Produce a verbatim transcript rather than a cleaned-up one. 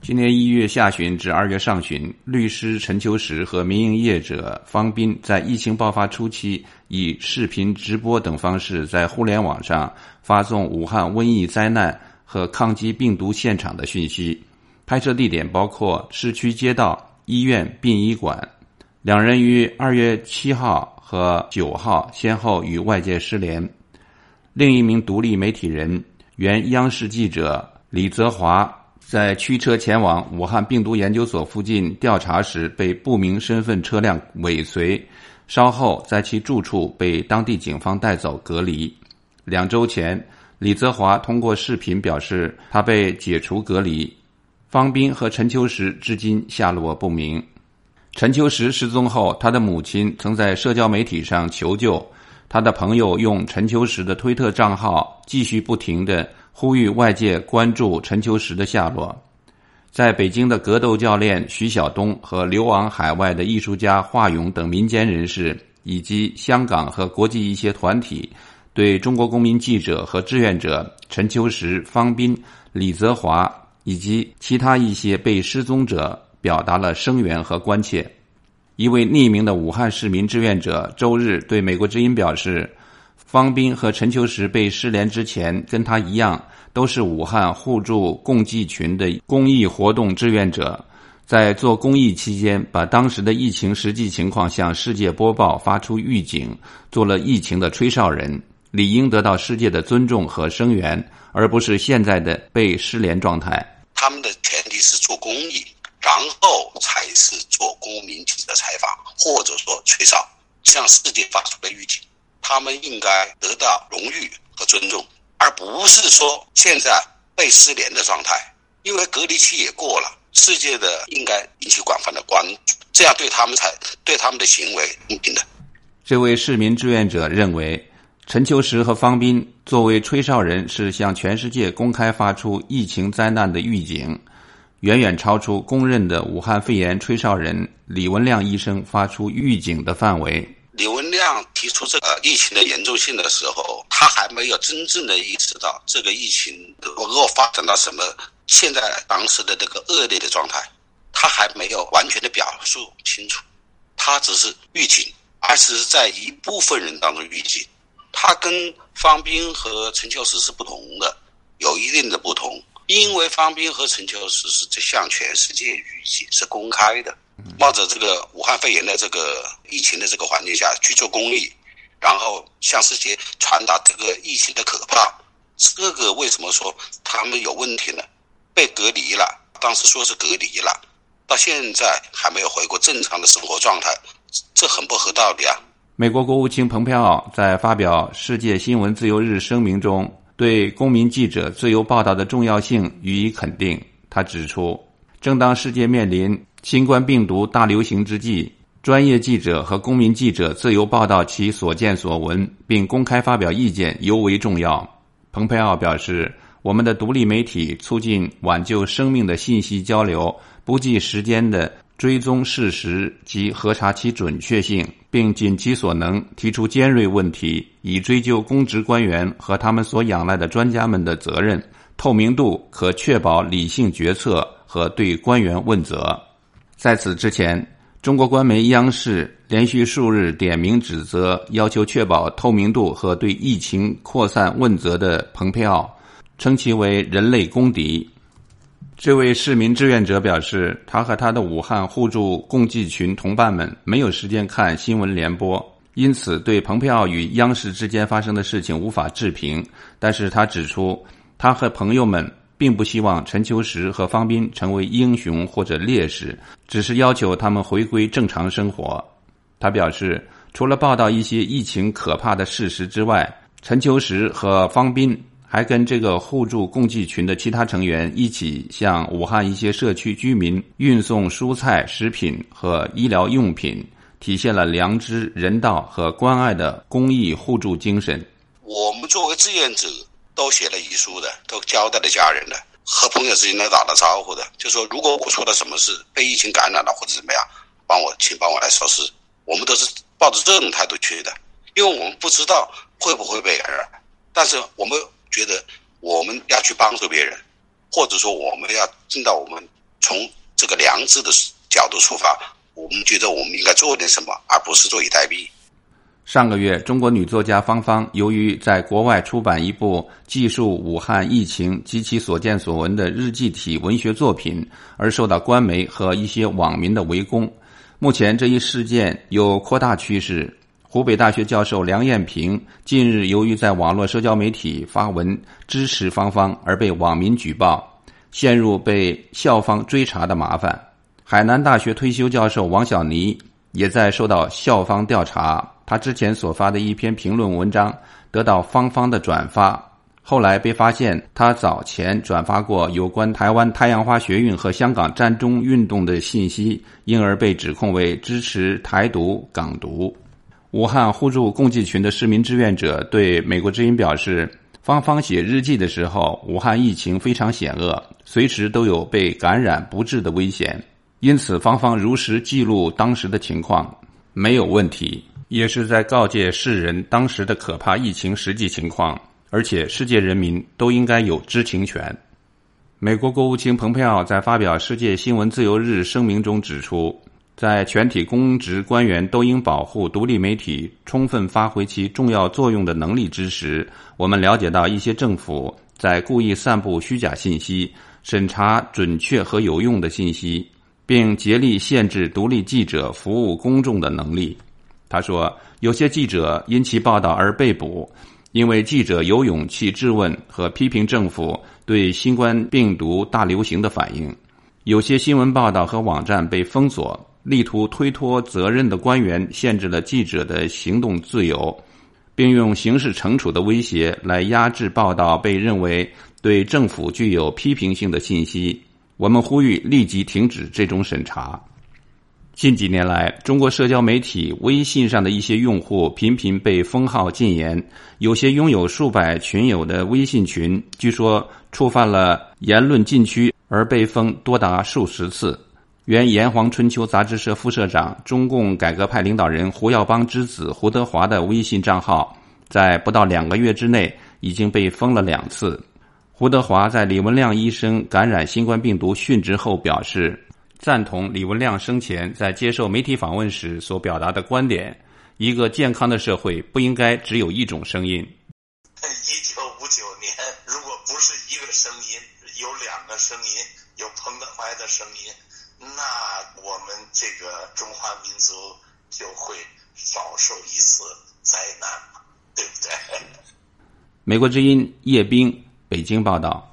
今年一月下旬至二月上旬，律师陈秋实和民营业者方斌在疫情爆发初期，以视频直播等方式在互联网上发送武汉瘟疫灾难和抗击病毒现场的讯息。拍摄地点包括市区街道、医院、殡仪馆。两人于二月七号和九号先后与外界失联。另一名独立媒体人，原央视记者李泽华，在驱车前往武汉病毒研究所附近调查时被不明身份车辆尾随，稍后在其住处被当地警方带走隔离。两周前，李泽华通过视频表示他被解除隔离。方斌和陈秋实至今下落不明。陈秋实失踪后，他的母亲曾在社交媒体上求救，他的朋友用陈秋实的推特账号继续不停地呼吁外界关注陈秋实的下落。在北京的格斗教练徐晓东和流亡海外的艺术家华勇等民间人士，以及香港和国际一些团体，对中国公民记者和志愿者陈秋实、方斌、李泽华以及其他一些被失踪者表达了声援和关切。一位匿名的武汉市民志愿者周日对美国之音表示，方斌和陈秋实被失联之前，跟他一样都是武汉互助共济群的公益活动志愿者，在做公益期间把当时的疫情实际情况向世界播报，发出预警，做了疫情的吹哨人，理应得到世界的尊重和声援，而不是现在的被失联状态。 他们的前提是做公益，然后才是做公民记者采访，或者说吹哨，向世界发出的预警。他们应该得到荣誉和尊重，而不是说现在被失联的状态。因为隔离期也过了，世界的应该引起广泛的关注，这样对他们才对他们的行为公平的。 这位市民志愿者认为，陈秋实和方斌作为吹哨人是向全世界公开发出疫情灾难的预警，远远超出公认的武汉肺炎吹哨人李文亮医生发出预警的范围。 李文亮提出这个疫情的严重性的时候，他还没有真正的意识到这个疫情能够发展到什么现在当时的这个恶劣的状态，他还没有完全的表述清楚，他只是预警，而是在一部分人当中预警。他跟方斌和陈秋实是不同的，有一定的不同，因为方斌和陈秋实是向全世界预警，是公开的，冒着这个武汉肺炎的这个疫情的这个环境下去做公益，然后向世界传达这个疫情的可怕。这个为什么说他们有问题呢？被隔离了，当时说是隔离了，到现在还没有回过正常的生活状态，这很不合道理啊。 美国国务卿蓬佩奥在发表世界新闻自由日声明中，对公民记者自由报道的重要性予以肯定。他指出，正当世界面临新冠病毒大流行之际，专业记者和公民记者自由报道其所见所闻，并公开发表意见尤为重要。蓬佩奥表示，我们的独立媒体促进挽救生命的信息交流，不计时间的追踪事实及核查其准确性，并尽其所能提出尖锐问题，以追究公职官员和他们所仰赖的专家们的责任。透明度可确保理性决策和对官员问责。在此之前，中国官媒央视连续数日点名指责要求确保透明度和对疫情扩散问责的蓬佩奥，称其为人类公敌。这位市民志愿者表示，他和他的武汉互助共济群同伴们没有时间看新闻联播，因此对蓬佩奥与央视之间发生的事情无法置评。但是他指出，他和朋友们并不希望陈秋实和方斌成为英雄或者烈士，只是要求他们回归正常生活。他表示，除了报道一些疫情可怕的事实之外，陈秋实和方斌还跟这个互助共济群的其他成员一起向武汉一些社区居民运送蔬菜、食品和医疗用品，体现了良知、人道和关爱的公益互助精神。 我们作为志愿者都写了遗书的，都交代了家人的，和朋友之间都打了招呼的，就说如果我出了什么事，被疫情感染了或者怎么样，帮我请帮我来收尸。我们都是抱着这种态度去的，因为我们不知道会不会被感染，但是我们觉得我们要去帮助别人，或者说我们要尽到我们从这个良知的角度出发，我们觉得我们应该做点什么，而不是坐以待毙。 上个月，中国女作家芳芳由于在国外出版一部记述武汉疫情及其所见所闻的日记体文学作品，而受到官媒和一些网民的围攻。目前这一事件有扩大趋势。湖北大学教授梁艳平近日由于在网络社交媒体发文支持芳芳而被网民举报，陷入被校方追查的麻烦。海南大学退休教授王小妮也在受到校方调查，他之前所发的一篇评论文章得到芳芳的转发，后来被发现他早前转发过有关台湾太阳花学运和香港战中运动的信息，因而被指控为支持台独港独。武汉互助共济群的市民志愿者对美国之音表示，芳芳写日记的时候，武汉疫情非常险恶，随时都有被感染不治的危险，因此芳芳如实记录当时的情况没有问题，也是在告诫世人当时的可怕疫情实际情况，而且世界人民都应该有知情权。美国国务卿蓬佩奥在发表世界新闻自由日声明中指出，在全体公职官员都应保护独立媒体充分发挥其重要作用的能力之时，我们了解到一些政府在故意散布虚假信息，审查准确和有用的信息，并竭力限制独立记者服务公众的能力。他说，有些记者因其报道而被捕，因为记者有勇气质问和批评政府对新冠病毒大流行的反应。有些新闻报道和网站被封锁，力图推脱责任的官员限制了记者的行动自由，并用刑事惩处的威胁来压制报道被认为对政府具有批评性的信息。我们呼吁立即停止这种审查。近几年来，中国社交媒体微信上的一些用户频频被封号禁言，有些拥有数百群友的微信群，据说触犯了言论禁区而被封多达数十次。原炎黄春秋杂志社副社长、中共改革派领导人胡耀邦之子胡德华的微信账号，在不到两个月之内已经被封了两次。胡德华在李文亮医生感染新冠病毒殉职后表示，赞同李文亮生前在接受媒体访问时所表达的观点：一个健康的社会不应该只有一种声音。 一九五九年，如果不是一个声音，有两个声音，有彭德怀的声音，那我们这个中华民族就会少受一次灾难，对不对？ 美国之音叶冰北京报道。